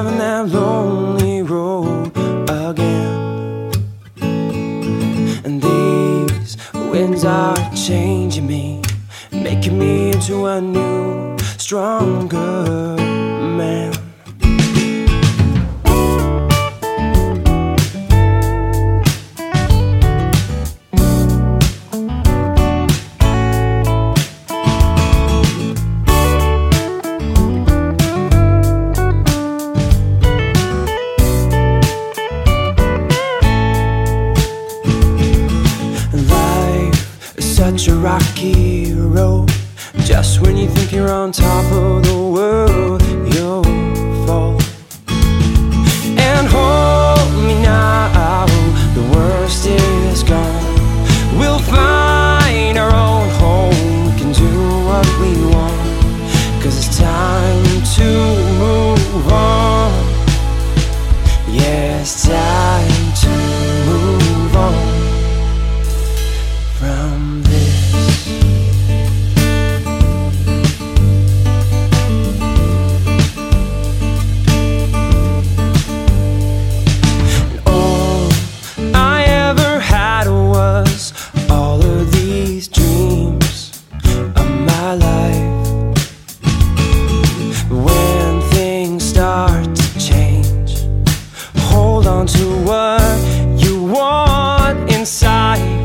driving that lonely road again. And these winds are changing me, making me into a new, stronger man. Such a rocky road. Just when you think you're on top of the world, you'll fall. And hold me now, the worst is gone. We'll find our own home, we can do what we want, 'cause it's time to move on. Yeah, it's time to move on from this. And all I ever had was all of these dreams of my life. When things start to change, hold on to what you want inside.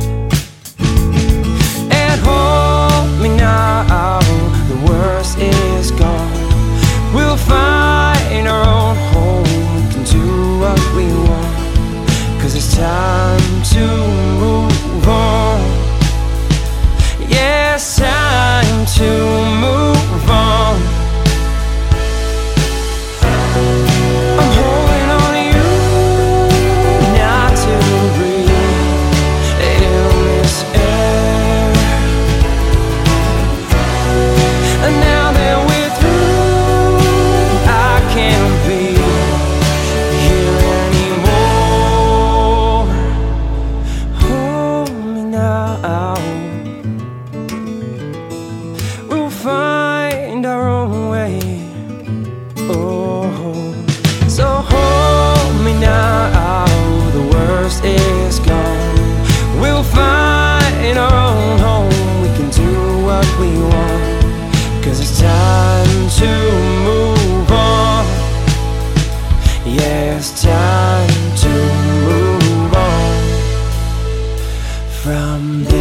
The worst is gone. We'll find our own home, we can do what we want, 'cause it's time to move on. Yeah, it's time to move on. I'm holding on to you, not to breathe in this air. And now that we're through, I can't be here anymore. Hold me now, we'll find our own way. Oh, so hold me now, the worst is gone. We'll find our own home, we can do what we want, 'cause it's time to move on. Yeah, it's time to move on from this.